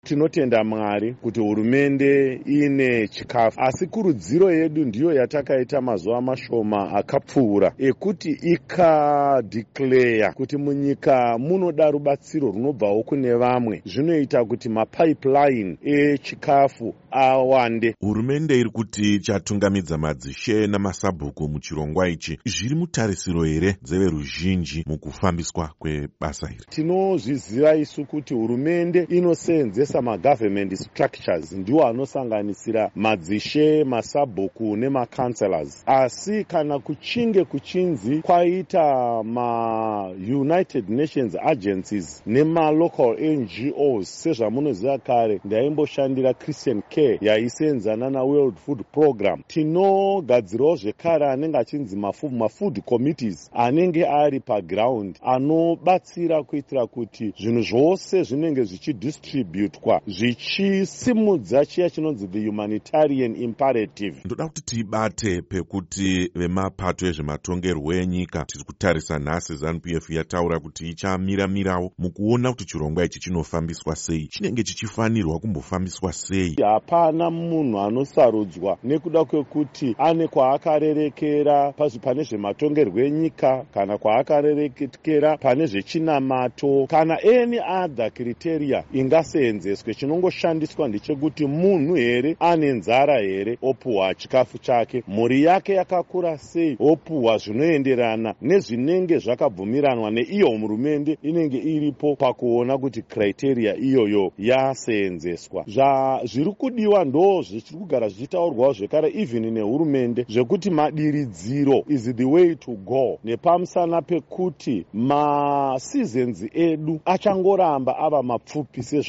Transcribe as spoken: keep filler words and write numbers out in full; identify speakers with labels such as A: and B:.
A: Tinotenda Mwari kuti hurumende ine chikafu, asi kurudziro yedu ndiyo yatakaita mazuva mashoma akapfuura ekuti ikadeclare kuti munyika munoda rubatsiro runobvawo kune vamwe, zvinoita kuti mapipeline echikafu awande.
B: Hurumende iri kuti chatungamidza madzishe namasabhuku muchirongwa ichi zviri mutarisiro here dzeveruzhinji mukufambiswa kwebasa iri?
A: Tinozviziva isu kuti hurumende inosenzesa magovernment structures ndiwo anosanganisira madzishe, masabhuku nemacounselors, asi kana kuchinge kuchinzi kwaita ma-United Nations agencies nema-local N G Os, sezvamunoziva kare ndaimboshandira Christian Care yaisenzana na-World Food Program, tinogadzirawo zvekare anenge achinzi ma-food committees anenge ari paground anobatsira kuitira kuti zvinhu zvose zvinenge zvichidistributwa zvichisimudza chiya chinonzi the humanitarian imperative.
B: Ndoda kuti tibate pekuti vemapato ezvematongerwo enyika tiri kutarisa nhasi Z A N U P F yataura kuti ichamira-mirawo mukuona kuti chirongwa ichi chinofambiswa sei, chinenge chichifanirwa kumbofambiswa sei.
A: Hapana munhu anosarudzwa nekuda kwekuti ane kwaakarerekera pane zvematongerwo enyika kana kwaakarerekera pane zvechinamato kana any other criteria ingaseenzeswe. Chinongoshandiswa ndechekuti munhu here ane nzara here opuhwa chikafu chake, mhuri yake yakakura sei opuhwa zvinoenderana nezvinenge zvakabvumiranwa neiyo hurumende inenge iripo pakuona kuti criteria iyoyo yaseenzeswa. Zviri kudiwa ndo zvichiri kugara zvichitaurwawo zvekare even nehurumende zvekuti madiridziro is the way to go, nepamusana pekuti maseasons edu achangoramba ava mapfupi sezvo